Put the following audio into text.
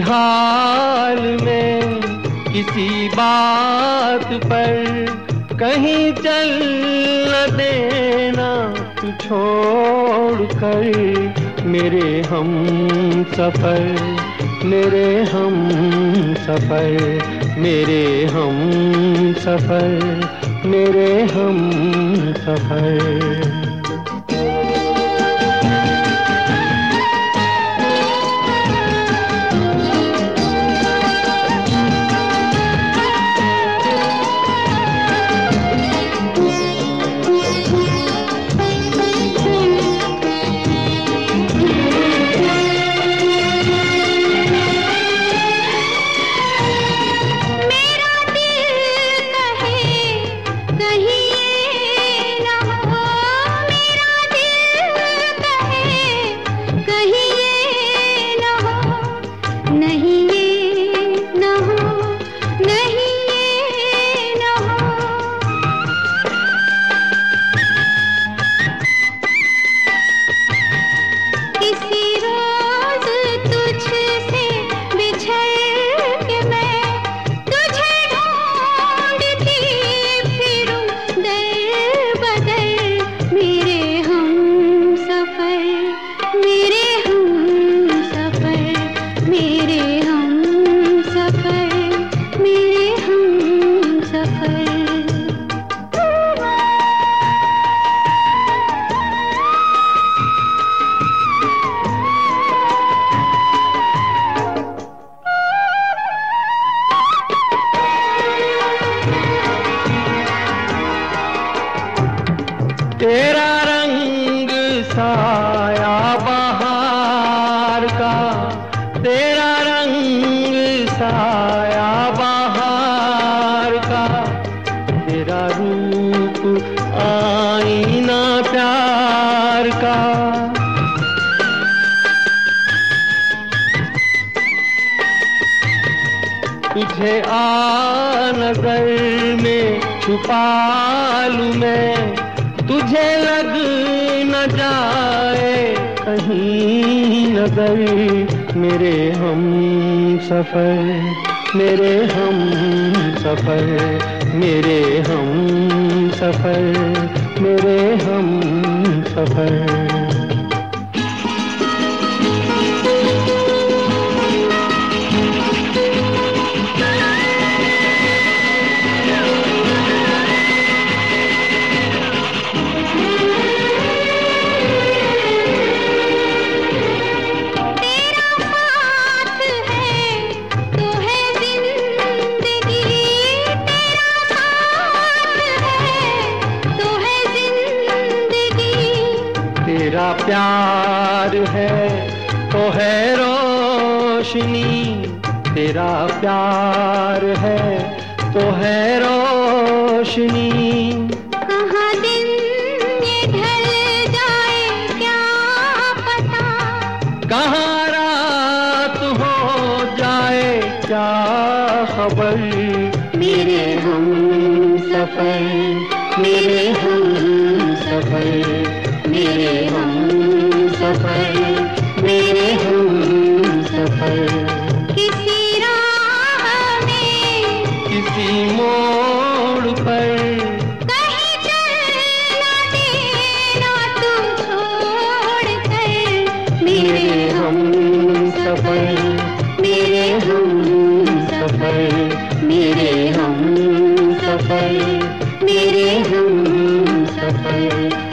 हाल में किसी बात पर कहीं चल न देना तू छोड़ कर। मेरे हम सफर, मेरे हम सफर, मेरे हम सफर, मेरे हम सफर। तेरा रंग साया बहार का, तेरा रंग साया बहार का, तेरा रूप आईना प्यार का। तुझे आ नजर में छुपा लूं मैं, तुझे लग न जाए कहीं नजर। मेरे हम सफर, मेरे हम सफर, मेरे हम सफर, मेरे हम सफर। तेरा प्यार है तो है रोशनी, तेरा प्यार है तो है रोशनी। कहाँ दिन ये ढल जाए क्या पता, कहाँ रात हो जाए क्या खबर। मेरे हम सफर, मेरे हम सफर, मेरे हम सफर, मेरे हम सफर। किसी राह में, किसी मोड़ पर, कहीं चल न देना तू छोड़ कर। मेरे हम सफर, मेरे हम सफर, मेरे हम सफर, मेरे हम सफर।